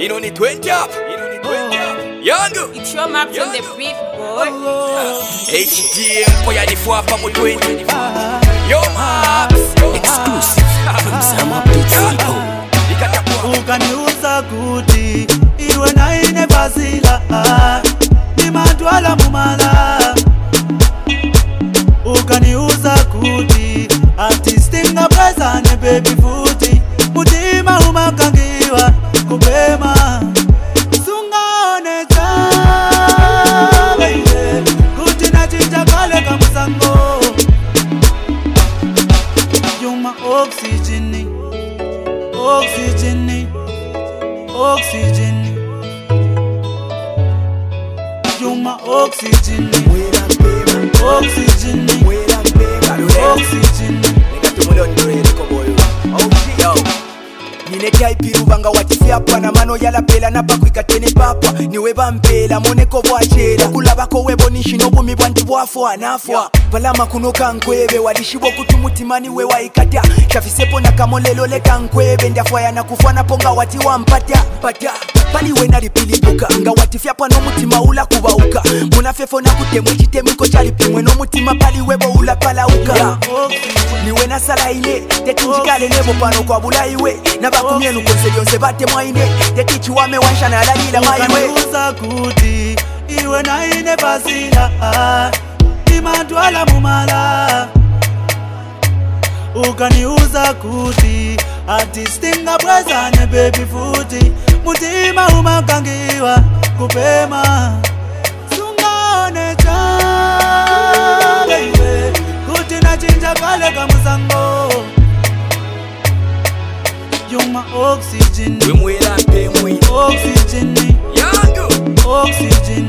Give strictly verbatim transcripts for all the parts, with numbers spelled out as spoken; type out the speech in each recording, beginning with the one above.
You know need twenty up. You know need twenty up. Yangu. It's your maps on the brief, boy. H D M for ya the four for my twenty. Yo maps. Exclusive from Sam Up to C O. Ukaniuza kuti iwe naine bazila nimatwala mumala. Ukaniuza kuti artistinga prezane baby futi mutima umakangiwa kupema sungaone cha baby kuti nachinja kale kamusango. You my oxygen, oxygen, oxygen. You my oxygen, oxygen, oxygen. Nine type rubanga watifyapa na mano yala pela na pakwika tene papa niwe bampela moneko bwachera kulabako webo nishino bumi bwanti bwafo anafwa palama kunoka nkwebe walishibo kutumutimani we waikata chafisepo na kamolelo leka nkwebe ndafwaya na kufwana ponga wati wampata pata pali we nalipilibuka nga watifyapa no mutima ula kubauka munafefo na kutemwe chitemiko chalipimwe no mutima pali webo ula palauka yeah. Niwe na sala ile tetinjikale nebo pano kwa bulaiwe na bakumyenu konselionse bate mwaine tetichu wame wansha na dalila maiwe. Ukaniuza kuti iwe naine bazila nimatwala mumala. Ukaniuza kuti artistinga prezane baby futi mutima umakangiwa kupema sungaone cha baby kuti nachinja kale kamusango. You my oxygen, we mwela mpe mwe oxygen, yangu oxygen.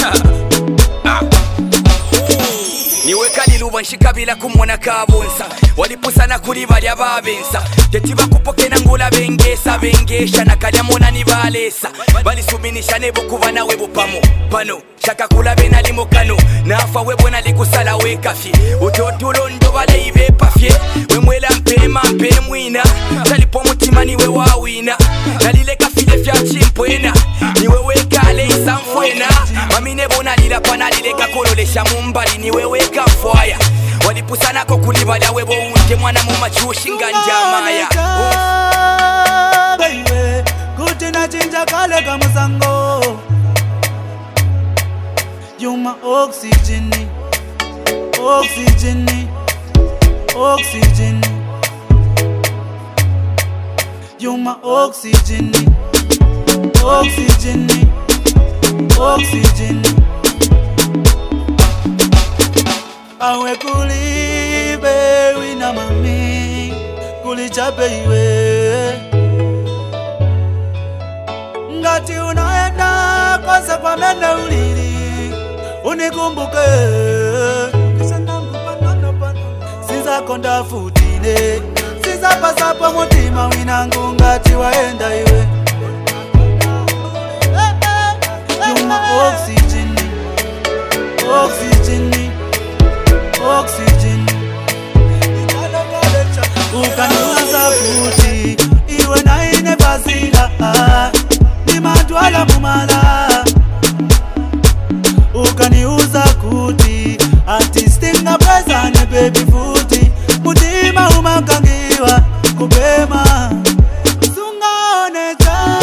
niwe kaliluba nshikabila kumona kabonsa walipusana kuri balya babensa tetiba kupokena ngula bengesa bengesha na kalya mona ni balesa balisubinisha nebo kuba nawe bupamo pano shaka kula bena limokano nafa webo nalikusala we kafi utotulo ndo baleibe pafye we mwela mpema mpe mwina talipo mutima niwe wawina nalile kafile fya chimpwena niwe wekale isamfwena mamine bona lila panalile kakololesha mumbali niwe weka fwaya walipusana ko kulibala webo unte mwana mu machushi nganjamaya baby kuti nachinja kale kamusango. You my oxygen, oxygen, oxygen. You my oxygen, oxygen, oxygen. Awe kulibe wina mami kulichape iwe ngati unaenda kose kwa mene ulili unikumbuke sinza konda futile sinza pasapo mutima winangu ngati waenda iwe. You my oxygen, oxygen, oxygen. Ukaniuza kuti iwe naine bazila nimatwala mumala. Ukaniuza kuti artistinga prezane baby futi mutima umakangiwa kupema sungaone cha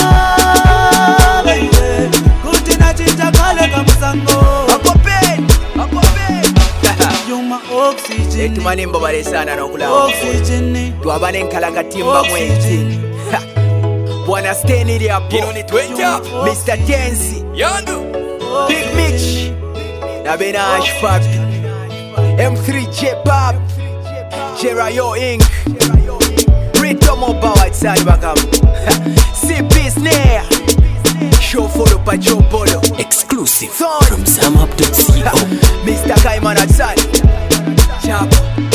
baby kuti nachinja kale kamusango. You my oxygen, etumanimbo balesana nokula oxygen, twabane nkalanga timba mwezi bwana steni li hapo mister Tensi yangu Big Mitch na Bena Ashfaq M three J Pop Jerayo Incorporated Rito Mobile outside bakam C P Snare Show follow Pacho Polo Exclusive from Sam Up to C O. Mister Kaiman outside Chapa